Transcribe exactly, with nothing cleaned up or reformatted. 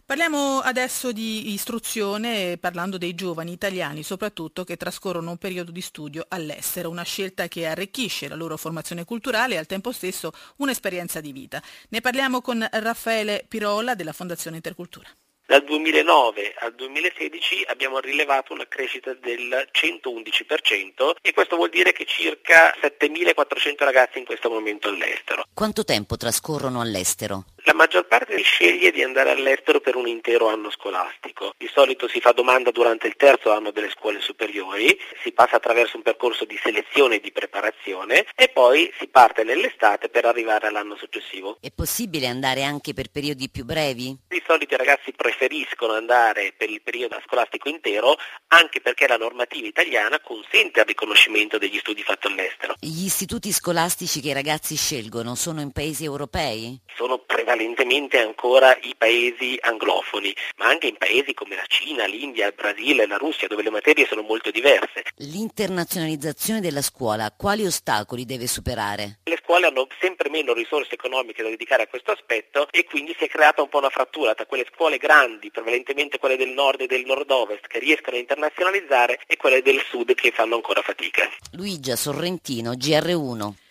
Parliamo adesso di istruzione, parlando dei giovani italiani soprattutto che trascorrono un periodo di studio all'estero, una scelta che arricchisce la loro formazione culturale e al tempo stesso un'esperienza di vita. Ne parliamo con Raffaele Pirola della Fondazione Intercultura. Dal duemilanove al duemilasedici abbiamo rilevato una crescita del centoundici per cento e questo vuol dire che circa settemilaquattrocento ragazzi in questo momento all'estero. Quanto tempo trascorrono all'estero? La maggior parte sceglie di andare all'estero per un intero anno scolastico. Di solito si fa domanda durante il terzo anno delle scuole superiori, si passa attraverso un percorso di selezione e di preparazione e poi si parte nell'estate per arrivare all'anno successivo. È possibile andare anche per periodi più brevi? Di solito i ragazzi preferiscono andare per il periodo scolastico intero anche perché la normativa italiana consente il riconoscimento degli studi fatti all'estero. Gli istituti scolastici che i ragazzi scelgono sono in paesi europei? Sono prevalentemente ancora i paesi anglofoni, ma anche in paesi come la Cina, l'India, il Brasile, la Russia, dove le materie sono molto diverse. L'internazionalizzazione della scuola, quali ostacoli deve superare? Le scuole hanno sempre meno risorse economiche da dedicare a questo aspetto e quindi si è creata un po' una frattura tra quelle scuole grandi, prevalentemente quelle del nord e del nord-ovest, che riescono a internazionalizzare e quelle del sud che fanno ancora fatica. Luigia Sorrentino, G R uno.